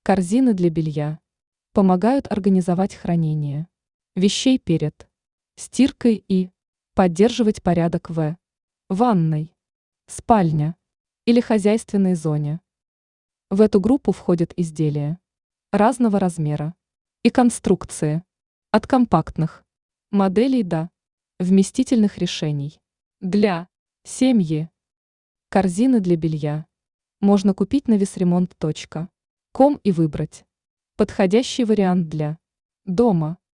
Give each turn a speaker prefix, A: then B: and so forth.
A: Корзины для белья помогают организовать хранение вещей перед стиркой и поддерживать порядок в ванной, спальне или хозяйственной зоне. В эту группу входят изделия разного размера и конструкции, от компактных моделей до вместительных решений. Для семьи корзины для белья можно купить на весремонт.ком и выбрать подходящий вариант для дома.